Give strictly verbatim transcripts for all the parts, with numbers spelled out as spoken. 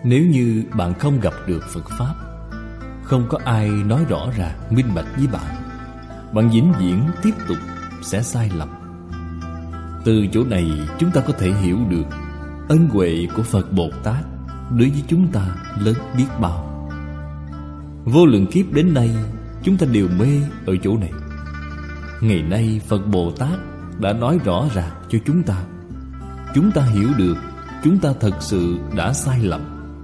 Nếu như bạn không gặp được Phật Pháp, không có ai nói rõ ràng minh bạch với bạn, bạn vĩnh viễn tiếp tục sẽ sai lầm. Từ chỗ này chúng ta có thể hiểu được ân huệ của Phật Bồ Tát đối với chúng ta lớn biết bao. Vô lượng kiếp đến nay chúng ta đều mê ở chỗ này. Ngày nay Phật Bồ Tát đã nói rõ ràng cho chúng ta. Chúng ta hiểu được chúng ta thật sự đã sai lầm.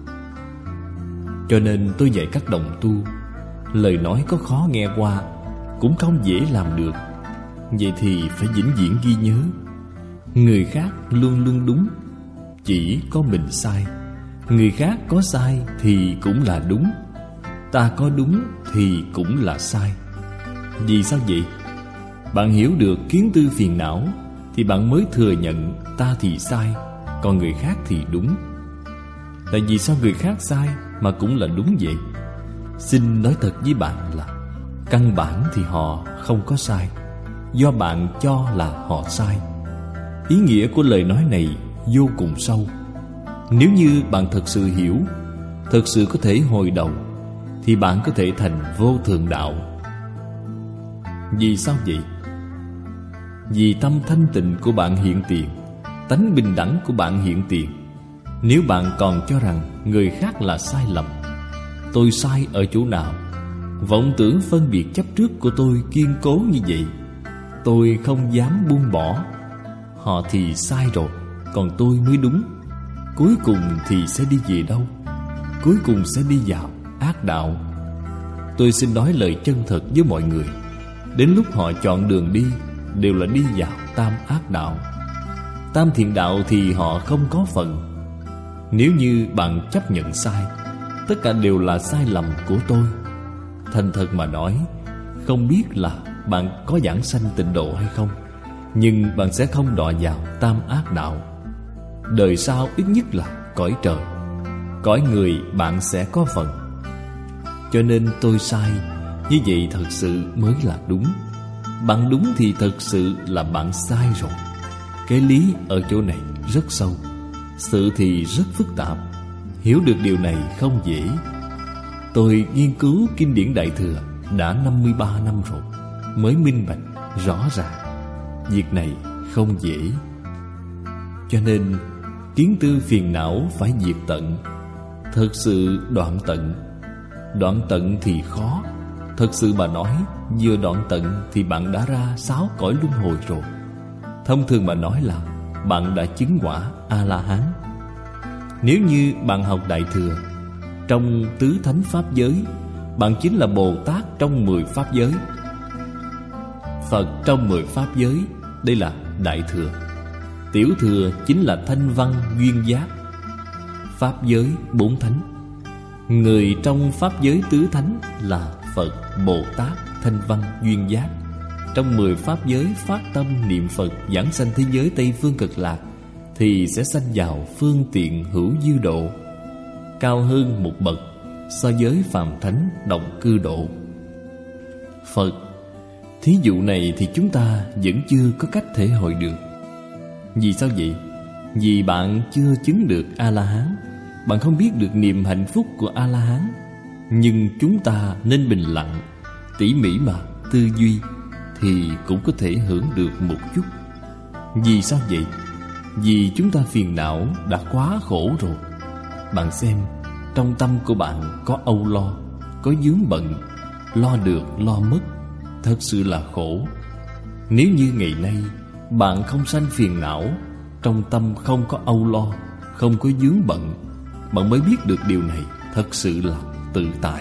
Cho nên tôi dạy các đồng tu, lời nói có khó nghe qua cũng không dễ làm được. Vậy thì phải vĩnh viễn ghi nhớ, người khác luôn luôn đúng, chỉ có mình sai. Người khác có sai thì cũng là đúng, ta có đúng thì cũng là sai. Vì sao vậy? Bạn hiểu được kiến tư phiền não thì bạn mới thừa nhận ta thì sai, còn người khác thì đúng. Tại vì sao người khác sai mà cũng là đúng vậy? Xin nói thật với bạn là căn bản thì họ không có sai, do bạn cho là họ sai. Ý nghĩa của lời nói này vô cùng sâu. Nếu như bạn thật sự hiểu, thật sự có thể hồi đầu, thì bạn có thể thành vô thượng đạo. Vì sao vậy? Vì tâm thanh tịnh của bạn hiện tiền, tánh bình đẳng của bạn hiện tiền. Nếu bạn còn cho rằng người khác là sai lầm, tôi sai ở chỗ nào, vọng tưởng phân biệt chấp trước của tôi kiên cố như vậy, tôi không dám buông bỏ, họ thì sai rồi, còn tôi mới đúng, cuối cùng thì sẽ đi về đâu? Cuối cùng sẽ đi vào ác đạo. Tôi xin nói lời chân thật với mọi người, đến lúc họ chọn đường đi đều là đi vào tam ác đạo. Tam thiện đạo thì họ không có phần. Nếu như bạn chấp nhận sai, tất cả đều là sai lầm của tôi. Thành thật mà nói, không biết là bạn có giảng sanh tịnh độ hay không, nhưng bạn sẽ không đọa vào tam ác đạo. Đời sau ít nhất là cõi trời, cõi người bạn sẽ có phần. Cho nên tôi sai, như vậy thật sự mới là đúng. Bạn đúng thì thật sự là bạn sai rồi. Cái lý ở chỗ này rất sâu, sự thì rất phức tạp. Hiểu được điều này không dễ. Tôi nghiên cứu kinh điển Đại Thừa đã năm mươi ba năm rồi, mới minh bạch rõ ràng. Việc này không dễ. Cho nên kiến tư phiền não phải diệt tận. Thật sự đoạn tận. Đoạn tận thì khó. Thật sự mà nói, vừa đoạn tận thì bạn đã ra sáu cõi luân hồi rồi. Thông thường mà nói là bạn đã chứng quả A-la-hán. Nếu như bạn học Đại Thừa, trong tứ thánh pháp giới, bạn chính là Bồ Tát trong mười pháp giới, Phật trong mười pháp giới. Đây là Đại Thừa. Tiểu Thừa chính là Thanh Văn Duyên Giác, pháp giới bốn thánh. Người trong pháp giới tứ thánh là Phật, Bồ Tát, Thanh Văn Duyên Giác. Trong mười pháp giới phát tâm niệm Phật giảng sanh thế giới Tây Phương Cực Lạc, thì sẽ sanh vào phương tiện hữu dư độ, cao hơn một bậc so với phàm thánh động cư độ. Phật, thí dụ này thì chúng ta vẫn chưa có cách thể hội được. Vì sao vậy? Vì bạn chưa chứng được A-la-hán, bạn không biết được niềm hạnh phúc của A-la-hán. Nhưng chúng ta nên bình lặng, tỉ mỉ mà tư duy, thì cũng có thể hưởng được một chút. Vì sao vậy? Vì chúng ta phiền não đã quá khổ rồi. Bạn xem, trong tâm của bạn có âu lo, có vướng bận, lo được lo mất, thật sự là khổ. Nếu như ngày nay bạn không sanh phiền não, trong tâm không có âu lo, không có vướng bận, bạn mới biết được điều này thật sự là tự tại.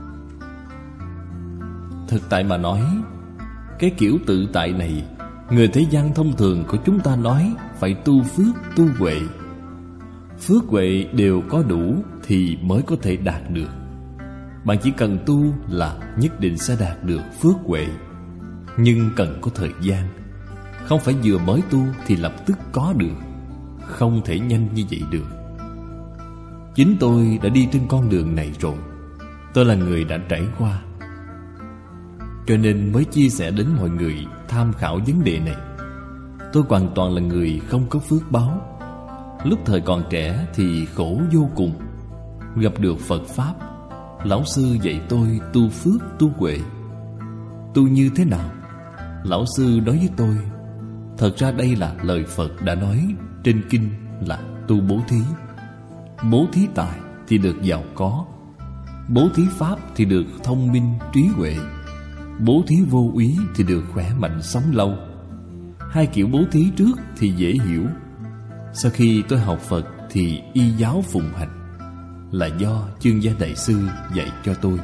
Thực tại mà nói, cái kiểu tự tại này, người thế gian thông thường của chúng ta nói phải tu phước, tu huệ. Phước huệ đều có đủ thì mới có thể đạt được. Bạn chỉ cần tu là nhất định sẽ đạt được phước huệ. Nhưng cần có thời gian. Không phải vừa mới tu thì lập tức có được. Không thể nhanh như vậy được. Chính tôi đã đi trên con đường này rồi. Tôi là người đã trải qua, cho nên mới chia sẻ đến mọi người tham khảo vấn đề này. Tôi hoàn toàn là người không có phước báo. Lúc thời còn trẻ thì khổ vô cùng. gặp được Phật Pháp, Lão Sư dạy tôi tu phước tu huệ. Tu như thế nào? Lão Sư nói với tôi, thật ra đây là lời Phật đã nói trên kinh là tu bố thí. Bố thí tài thì được giàu có, bố thí pháp thì được thông minh trí huệ, bố thí vô úy thì được khỏe mạnh sống lâu. Hai kiểu bố thí trước thì dễ hiểu. Sau khi tôi học Phật thì y giáo phụng hành, là do Chương Gia Đại Sư dạy cho tôi.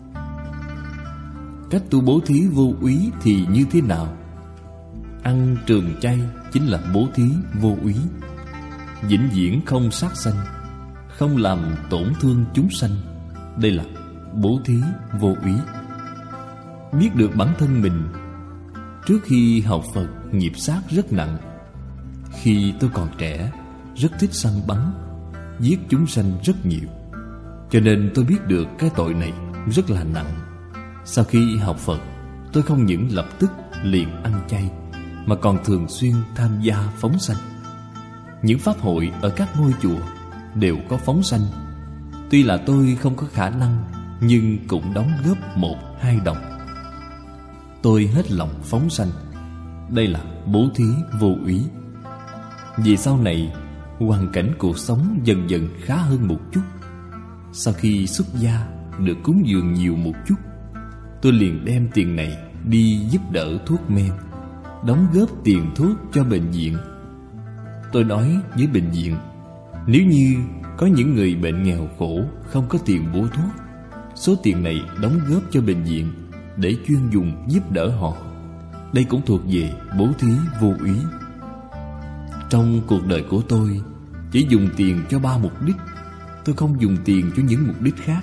Cách tu bố thí vô úy thì như thế nào? Ăn trường chay chính là bố thí vô úy. Vĩnh viễn không sát sanh, không làm tổn thương chúng sanh, đây là bố thí vô úy. Biết được bản thân mình. Trước khi học Phật, nghiệp sát rất nặng. Khi tôi còn trẻ, rất thích săn bắn, giết chúng sanh rất nhiều, cho nên tôi biết được cái tội này rất là nặng. Sau khi học Phật, tôi không những lập tức liền ăn chay, mà còn thường xuyên tham gia phóng sanh. Những pháp hội ở các ngôi chùa đều có phóng sanh. Tuy là tôi không có khả năng, nhưng cũng đóng góp một hai đồng. Tôi hết lòng phóng sanh. Đây là bố thí vô úy. Vì sau này hoàn cảnh cuộc sống dần dần khá hơn một chút. Sau khi xuất gia được cúng dường nhiều một chút, tôi liền đem tiền này đi giúp đỡ thuốc men, đóng góp tiền thuốc cho bệnh viện. Tôi nói với bệnh viện, nếu như có những người bệnh nghèo khổ không có tiền mua thuốc, số tiền này đóng góp cho bệnh viện để chuyên dùng giúp đỡ họ. Đây cũng thuộc về bố thí vô úy. Trong cuộc đời của tôi chỉ dùng tiền cho ba mục đích. Tôi không dùng tiền cho những mục đích khác.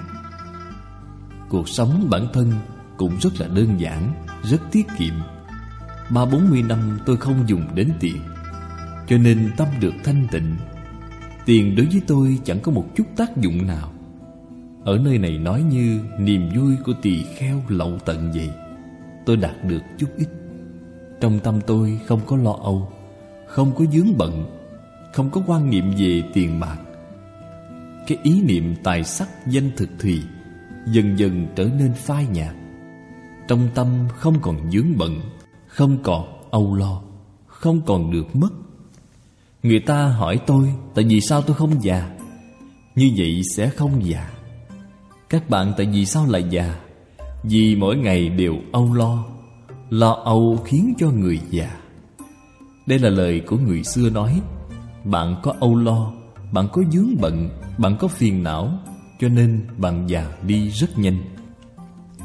Cuộc sống bản thân cũng rất là đơn giản, rất tiết kiệm. Ba bốn mươi năm tôi không dùng đến tiền, cho nên tâm được thanh tịnh. Tiền đối với tôi chẳng có một chút tác dụng nào. Ở nơi này nói như niềm vui của tỳ kheo lậu tận vậy. Tôi đạt được chút ít. Trong tâm tôi không có lo âu, không có vướng bận, không có quan niệm về tiền bạc. Cái ý niệm tài sắc danh thực thì dần dần trở nên phai nhạt. Trong tâm không còn vướng bận, không còn âu lo, không còn được mất. Người ta hỏi tôi tại vì sao tôi không già. Như vậy sẽ không già. Các bạn tại vì sao lại già? Vì mỗi ngày đều âu lo. Lo âu khiến cho người già. Đây là lời của người xưa nói. Bạn có âu lo, bạn có vướng bận, bạn có phiền não, cho nên bạn già đi rất nhanh.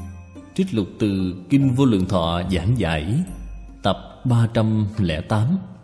Trích lục từ Kinh Vô Lượng Thọ giảng giải, tập ba trăm lẻ tám.